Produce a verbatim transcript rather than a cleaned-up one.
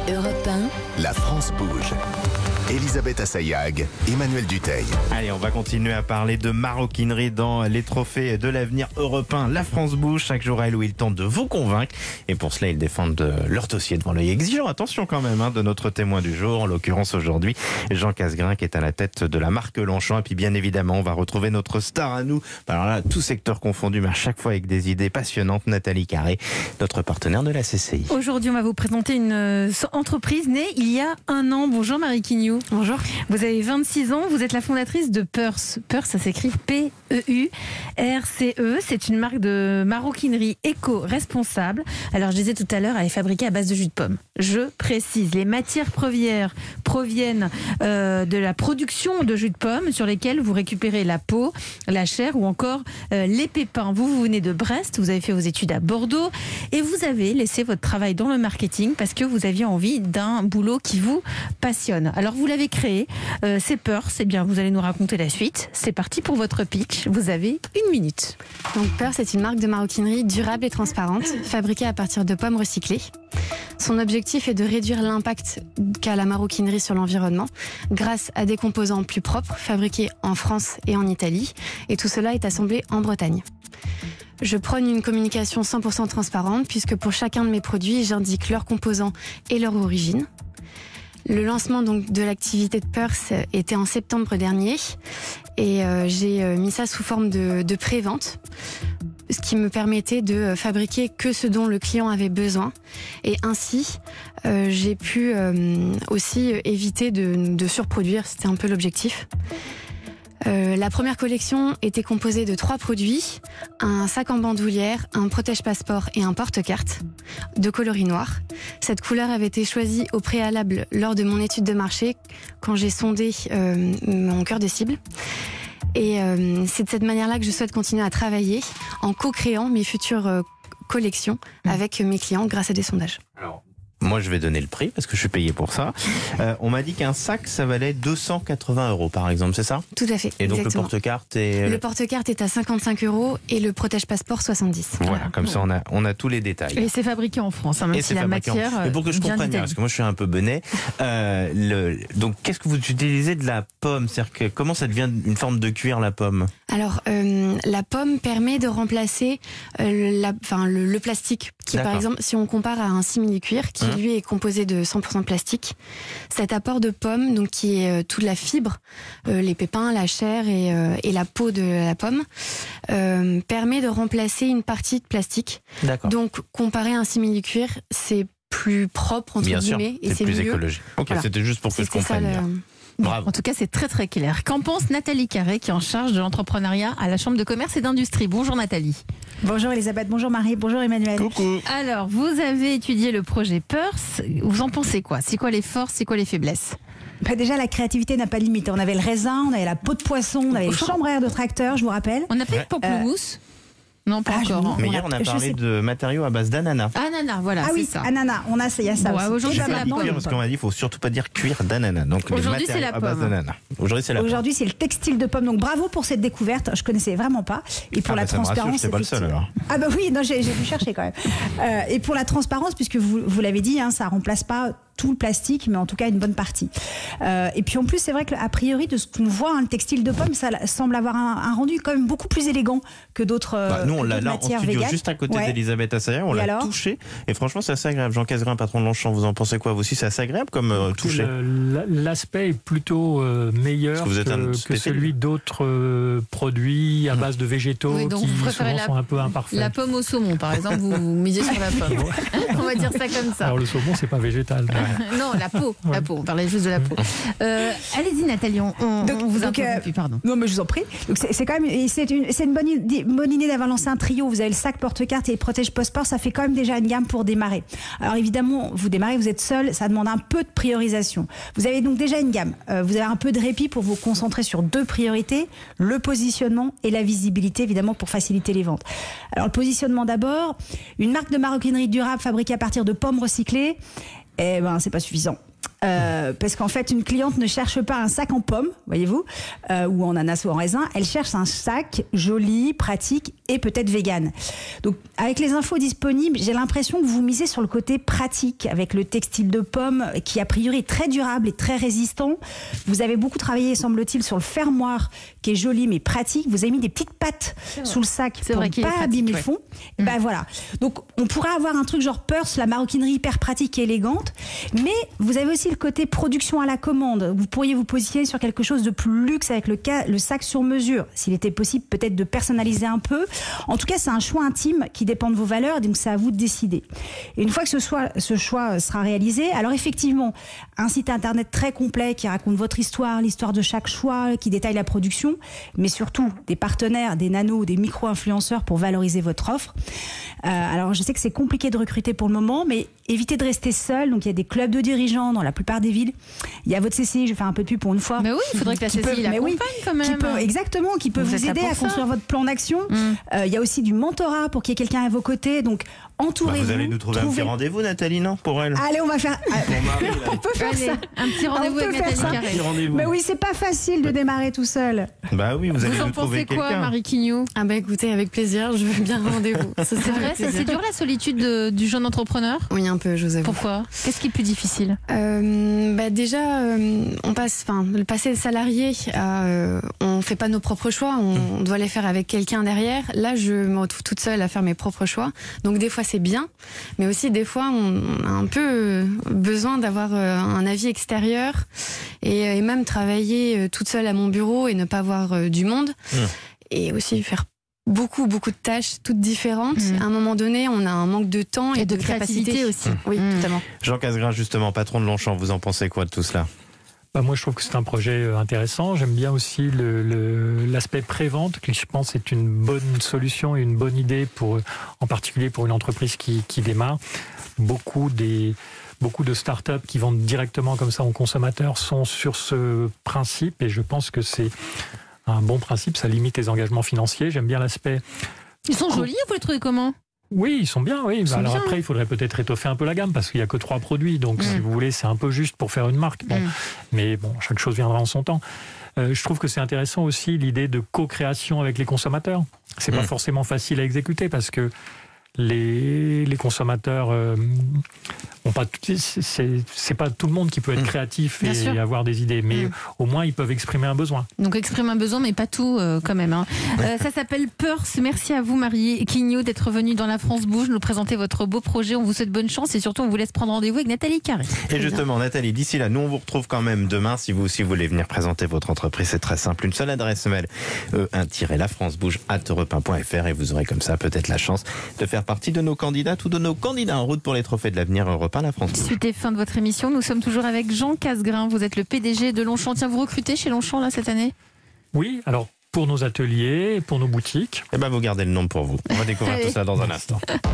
Europe un. La France bouge. Elisabeth Assayag, Emmanuel Dutheil. Allez, on va continuer à parler de maroquinerie dans les trophées de l'avenir européen. La France bouge chaque jour à elle où ils tentent de vous convaincre. Et pour cela, ils défendent leur dossier devant l'œil exigeant. Attention quand même hein, de notre témoin du jour, en l'occurrence aujourd'hui, Jean Casgrain, qui est à la tête de la marque Longchamp. Et puis bien évidemment, on va retrouver notre star à nous. Alors là, tout secteur confondu, mais à chaque fois avec des idées passionnantes. Nathalie Carré, notre partenaire de la C C I. Aujourd'hui, on va vous présenter une euh, entreprise née il y a un an. Bonjour Marie Quignou. Bonjour. Vous avez vingt-six ans, vous êtes la fondatrice de Purse. Purse, ça s'écrit P E U R C E. C'est une marque de maroquinerie éco-responsable. Alors, je disais tout à l'heure, elle est fabriquée à base de jus de pomme. Je précise, les matières premières proviennent euh, de la production de jus de pomme sur lesquels vous récupérez la peau, la chair ou encore euh, les pépins. Vous, vous venez de Brest, vous avez fait vos études à Bordeaux et vous avez laissé votre travail dans le marketing parce que vous aviez envie d'un boulot qui vous passionne. Alors, vous l'avez créé, euh, c'est Purse. Eh bien, vous allez nous raconter la suite. C'est parti pour votre pitch. Vous avez une minute. Donc Purse est une marque de maroquinerie durable et transparente, fabriquée à partir de pommes recyclées. Son objectif est de réduire l'impact qu'a la maroquinerie sur l'environnement grâce à des composants plus propres, fabriqués en France et en Italie. Et tout cela est assemblé en Bretagne. Je prône une communication cent pour cent transparente puisque pour chacun de mes produits, j'indique leurs composants et leur origine. Le lancement donc de l'activité de Purse était en septembre dernier et euh, j'ai euh, mis ça sous forme de, de pré-vente, ce qui me permettait de fabriquer que ce dont le client avait besoin. Et ainsi, euh, j'ai pu euh, aussi éviter de, de surproduire, c'était un peu l'objectif. Euh, la première collection était composée de trois produits, un sac en bandoulière, un protège-passeport et un porte-carte de coloris noir. Cette couleur avait été choisie au préalable lors de mon étude de marché quand j'ai sondé euh, mon cœur de cible. Et euh, c'est de cette manière-là que je souhaite continuer à travailler en co-créant mes futures euh, collections avec mes clients grâce à des sondages. Alors, moi, je vais donner le prix parce que je suis payé pour ça. Euh, on m'a dit qu'un sac, ça valait deux cent quatre-vingts euros, par exemple, c'est ça? Tout à fait. Et donc exactement. le porte-carte est... Le porte-carte est à cinquante-cinq euros et le protège-passeport soixante-dix. Voilà, comme ça, on a, on a tous les détails. Et c'est fabriqué en France, hein, même Et si c'est la fabriqué en- matière. Mais pour que je vient comprenne bien, d'Italie. parce que moi je suis un peu benet, euh, le, donc qu'est-ce que vous utilisez de la pomme? C'est-à-dire que comment ça devient une forme de cuir, la pomme? Alors, euh, la pomme permet de remplacer euh, la, enfin, le, le plastique, qui D'accord. par exemple, si on compare à un simili-cuir, qui Mmh. lui est composé de cent pour cent de plastique, cet apport de pomme, donc qui est euh, toute la fibre, euh, les pépins, la chair et, euh, et la peau de la pomme, euh, permet de remplacer une partie de plastique. D'accord. Donc, comparé à un simili-cuir, c'est plus propre, entre Bien sûr, guillemets, et c'est c'est plus mieux. écologique. Ok, Voilà. c'était juste pour que je C'était ça, comprenne bien. le... Bon, Bravo. en tout cas, c'est très très clair. Qu'en pense Nathalie Carré, qui est en charge de l'entrepreneuriat à la Chambre de commerce et d'industrie? Bonjour Nathalie. Bonjour Elisabeth, bonjour Marie, bonjour Emmanuel. Coucou. Alors, vous avez étudié le projet Purse. Vous en pensez quoi? C'est quoi les forces, c'est quoi les faiblesses? Bah déjà, la créativité n'a pas de limite. On avait le raisin, on avait la peau de poisson, on avait les chambres à air de tracteur, je vous rappelle. On a fait Ouais. le pamplemousse? Non, pas ah, je- encore. hein. Mais On hier, a- on a je parlé sais- de matériaux à base d'ananas. Ananas, voilà, Ah c'est oui, ça. ananas, on a, il y a ça Bon, aussi. aujourd'hui, Et c'est bah, la maintenant, pomme. Cuir, parce qu'on m'a dit, il faut surtout pas dire cuir d'ananas. Donc des Aujourd'hui, c'est matériaux la à base pomme. d'ananas. Aujourd'hui, c'est la pomme. Aujourd'hui, c'est le textile de pomme. Donc bravo pour cette découverte. Je connaissais vraiment pas. Et pour Ah, la bah, ça me rassure, transparence, j'étais pas le seul, effectivement. alors. Ah bah oui, non, j'ai j'ai dû chercher quand même. Euh, et pour la transparence, puisque vous, vous l'avez dit, hein, ça remplace pas tout le plastique, mais en tout cas une bonne partie. Euh, et puis en plus, c'est vrai qu'a priori, de ce qu'on voit, hein, le textile de pomme, ça semble avoir un, un rendu quand même beaucoup plus élégant que d'autres euh, Bah, nous, on que l'a d'autres là en matières studio, véganes. juste à côté Ouais. d'Elisabeth Assayag. On Et l'a alors touché. Et franchement, c'est assez agréable. Jean Casgrain, patron de Longchamp, vous en pensez quoi? Vous aussi, c'est assez agréable comme euh, toucher? Le- L'aspect est plutôt euh, meilleur Parce que vous êtes un que, que spécialiste. celui d'autres euh, produits à base de végétaux Oui, donc qui vous préférez souvent la- sont un peu imparfaits. La pomme au saumon, par exemple, vous, vous misez sur la pomme. On va dire ça comme ça. Alors le saumon, c'est pas végétal. Non, la peau, la peau. On parlait juste de la peau. Euh, Allez-y, Nathalie, on, on, Donc- on vous donc, interrompt. euh, Pardon. Non, mais je vous en prie. Donc c'est c'est quand même, et c'est une, c'est une bonne idée, bonne idée d'avoir lancé un trio. Vous avez le sac porte-carte et le protège passeport. Ça fait quand même déjà une gamme pour démarrer. Alors évidemment, vous démarrez, vous êtes seul, ça demande un peu de priorisation. Vous avez donc déjà une gamme. Euh, vous avez un peu de répit pour vous concentrer sur deux priorités, le positionnement et la visibilité, évidemment, pour faciliter les ventes. Alors le positionnement d'abord, une marque de maroquinerie durable fabriquée à partir de pommes recyclées, eh ben c'est pas suffisant. Euh, parce qu'en fait, une cliente ne cherche pas un sac en pomme, voyez-vous, euh, ou en ananas ou en raisin. Elle cherche un sac joli, pratique et peut-être vegan. Donc, avec les infos disponibles, j'ai l'impression que vous misez sur le côté pratique, avec le textile de pomme qui, a priori, est très durable et très résistant. Vous avez beaucoup travaillé, semble-t-il, sur le fermoir qui est joli mais pratique. Vous avez mis des petites pattes sous le sac C'est pour vrai ne qu'il est pas pratique, abîmer ouais. le fond. Et Mm. ben voilà. Donc, on pourrait avoir un truc genre Purse, la maroquinerie hyper pratique et élégante, mais vous avez aussi le côté production à la commande. Vous pourriez vous positionner sur quelque chose de plus luxe avec le, ca- le sac sur mesure. S'il était possible peut-être de personnaliser un peu. En tout cas, c'est un choix intime qui dépend de vos valeurs, donc c'est à vous de décider. Et une fois que ce, soit, ce choix sera réalisé, alors effectivement, un site internet très complet qui raconte votre histoire, l'histoire de chaque choix, qui détaille la production, mais surtout des partenaires, des nanos, des micro-influenceurs pour valoriser votre offre. Euh, alors, je sais que c'est compliqué de recruter pour le moment, mais évitez de rester seul. Donc, il y a des clubs de dirigeants dans la plupart des villes. Il y a votre C C I, je vais faire un peu de pub pour une fois. Mais oui, il faudrait que la Qui C C I peut- la mais oui, accompagne quand même. Qui peut, exactement, qui peut Vous vous, êtes là aider pour à ça. construire votre plan d'action. Mm. Euh, il y a aussi du mentorat pour qu'il y ait quelqu'un à vos côtés. Donc, Bah, entourez-vous. vous allez nous trouver un trouvez- petit rendez-vous, Nathalie, non, pour elle? Allez, on va faire. Pour Marie, là. On peut faire Allez, ça. un petit rendez-vous On peut avec faire Nathalie ça. Carré. Petit rendez-vous. Mais oui, c'est pas facile de démarrer tout seul. Bah oui, vous allez Vous en nous trouver pensez quoi, quelqu'un. Marie Quignou? Ah bah écoutez, avec plaisir, je veux bien un rendez-vous. Ça, C'est vrai, ça, c'est dur la solitude de- du jeune entrepreneur? Oui, un peu, je vous avoue. Pourquoi? Qu'est-ce qui est le plus difficile? Euh, bah déjà, euh, on passe, enfin, le passé de salarié, à, euh, on fait pas nos propres choix, on, on doit les faire avec quelqu'un derrière. Là, je me retrouve toute seule à faire mes propres choix. Donc des fois c'est bien, mais aussi des fois on, on a un peu euh, besoin d'avoir euh, un avis extérieur et, et même travailler euh, toute seule à mon bureau et ne pas voir euh, du monde Mmh. et aussi faire beaucoup beaucoup de tâches toutes différentes. Mmh. À un moment donné, on a un manque de temps et, Et de créativité capacité aussi. Oui, Mmh. totalement. Jean Casgrain, justement, patron de Longchamp, vous en pensez quoi de tout cela? Bah, moi, je trouve que c'est un projet euh, intéressant. J'aime bien aussi le- le- l'aspect pré-vente, qui je pense est une bonne solution et une bonne idée, pour, en particulier pour une entreprise qui, qui démarre. Beaucoup des beaucoup de startups qui vendent directement comme ça aux consommateurs sont sur ce principe, et je pense que c'est un bon principe. Ça limite les engagements financiers. J'aime bien l'aspect. Ils sont jolis, vous les trouvez comment? Oui, ils sont bien, oui. Ils sont Alors bien, après, il faudrait peut-être étoffer un peu la gamme parce qu'il n'y a que trois produits. Donc, Mm. si vous voulez, c'est un peu juste pour faire une marque. Bon. Mm. Mais bon, chaque chose viendra en son temps. Euh, je trouve que c'est intéressant aussi l'idée de co-création avec les consommateurs. C'est Mm. pas forcément facile à exécuter parce que les, les consommateurs euh, ont pas tout- c'est c'est pas tout le monde qui peut être Mm. créatif Bien et sûr. avoir des idées, mais Mm. au moins ils peuvent exprimer un besoin. Donc exprime un besoin, mais pas tout euh, quand même. Hein. Euh, ça s'appelle Purse. Merci à vous, Marie Quignou, d'être venue dans La France Bouge, nous présenter votre beau projet. On vous souhaite bonne chance et surtout on vous laisse prendre rendez-vous avec Nathalie Carré. Et justement, Nathalie, d'ici là, nous on vous retrouve quand même demain. Si vous aussi voulez venir présenter votre entreprise, c'est très simple. Une seule adresse mail, e un la france bouge arobase europe un point f r, et vous aurez comme ça peut-être la chance de faire partie de nos candidats ou de nos candidats en route pour les trophées de l'avenir Europe un, la France Bouge. Suite et fin de votre émission, nous sommes toujours avec Jean Casgrain. Vous êtes le P D G de Longchamp. Tiens, vous recrutez chez Longchamp là cette année? Oui, alors pour nos ateliers, pour nos boutiques. Eh ben, vous gardez le nom pour vous. On va découvrir Allez. tout ça dans un instant.